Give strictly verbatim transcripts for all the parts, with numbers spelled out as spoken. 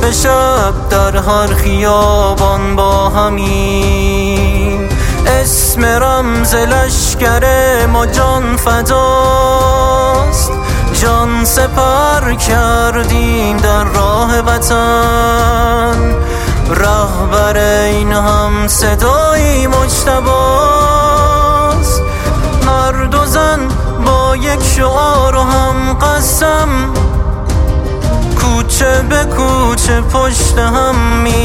به شب در هر خیابان با همیم. اسم رمز لشکر ما جان فداست، جان سپر کردیم در راه وطن. رهبر این هم صدای مجتباست، مرد و زن با یک شعار و هم قسم. کوچه به کوچه پشت هم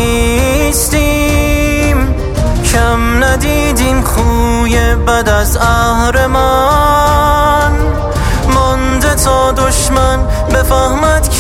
میستیم، کم ندیدیم خوی بد از اهرمن. مانده تا دشمن بفهمد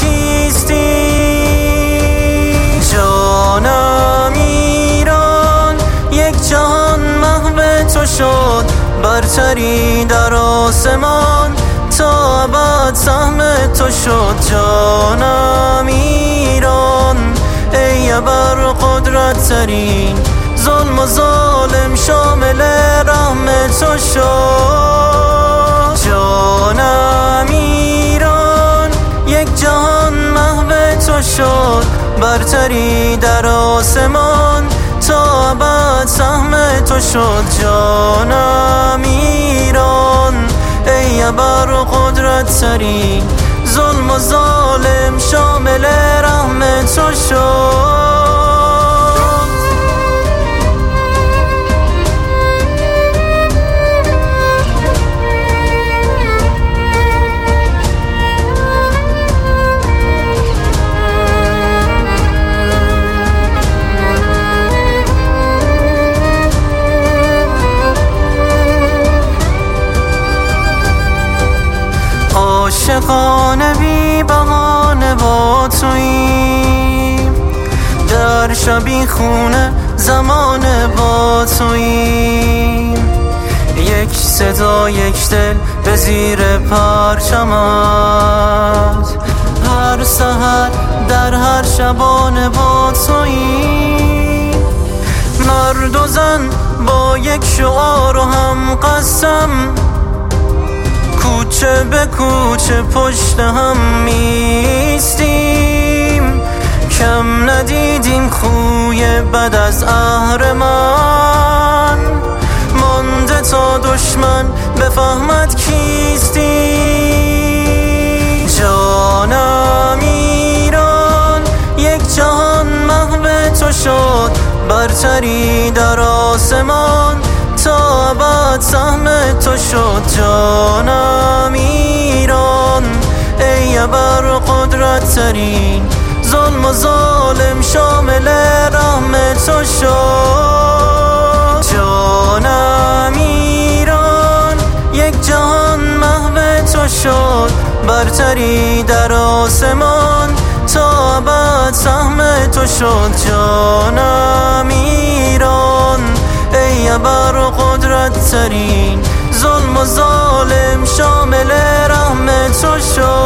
کیستیم. جانم ایران یک جهان محو تو شد، برتری در آسمان تا ابد سهم تو شد. جانم ایران ای ابر قدرت ترین، ظلم و ظالم شامل رحم تو شد. جانم ایران یک جهان محو تو شد، برتری در آسمان تا ابد سهم تو شد. جانم ایران ای ابر قدرت ترین، ظلم و ظالم شامل رحم تو شد. عاشقانه بی بهانه با توییم، در شبی خونه زمانه با توییم. یک صدا یک دل به زیر پرچمت، هر سحر در هر شبانه با توییم. مرد و زن با یک شعار و هم قسم، کوچه به کوچه پشت هم میستیم. کم ندیدیم خوی بد از اهرمن، مانده تا دشمن بفهمد کیستیم. جانم ایران یک جهان محو تو شد، برتری در آسمان تا ابد سهم تو شد. جانم ایران ای ابر قدرت ترین، ظلم و ظالم شامل رحم تو شد. جانم ایران یک جهان محو تو شد، برتری در آسمان تا ابد سهم تو شد. جانم ایران ای ابر قدرت ترین، ظلم و ظالم شامل رحم تو شد.